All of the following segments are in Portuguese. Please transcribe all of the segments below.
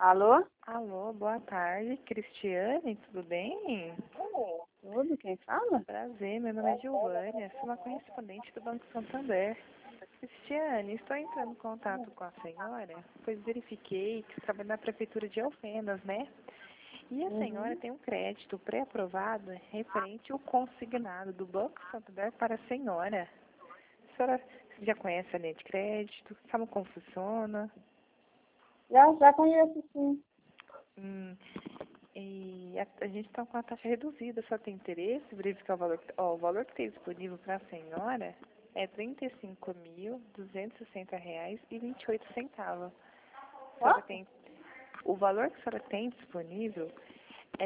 Alô? Alô, boa tarde, Cristiane, tudo bem? Tudo? Quem fala? Prazer, meu nome é Giovânia, sou uma correspondente do Banco Santander. Cristiane, estou entrando em contato com a senhora, pois verifiquei que trabalha na Prefeitura de Alfenas, né? E a senhora tem um crédito pré-aprovado referente ao consignado do Banco Santander para a senhora. A senhora já conhece a linha de crédito? Sabe como funciona? Já conheço, sim. E a gente está com a taxa reduzida, só tem interesse? Verificar o valor, ó, o valor que tem disponível para a senhora é R$ 35.260,28. O valor que a senhora tem disponível é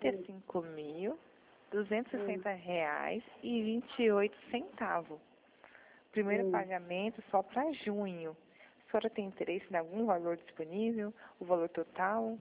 R$ 35.260,28. Primeiro pagamento só para junho. A senhora tem interesse em algum valor disponível? O valor total?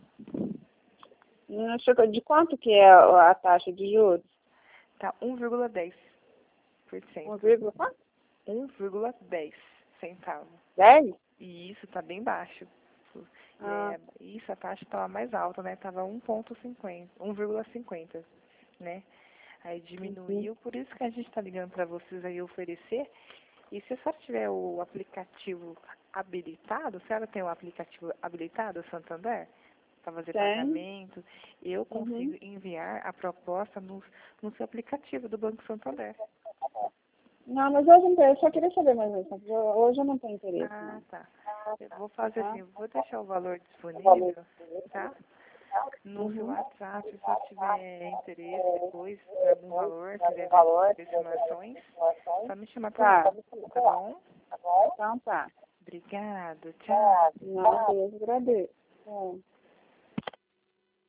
De quanto que é a taxa de juros? Tá 1,10%. 1, quanto? 1,10 centavos. 10? E isso tá bem baixo. Ah, Isso, a taxa estava mais alta, né? Tava 1,50, né? Aí diminuiu, por isso que a gente está ligando para vocês aí oferecer. E se a senhora tiver o aplicativo habilitado, a senhora tem o aplicativo habilitado, Santander, para fazer tem. pagamento, eu consigo enviar a proposta no seu aplicativo do Banco Santander. Não, mas hoje não tem. Eu só queria saber mais ou menos. Hoje eu não tenho interesse. Ah, Não. tá. Eu vou fazer Tá? assim, eu vou deixar o valor disponível, tá? No seu WhatsApp, se você tiver interesse depois, por algum valor, quiser ver estimações, só me chamar por lá, tá bom? Então tá. Obrigada, tchau. Não, Deus agradeço.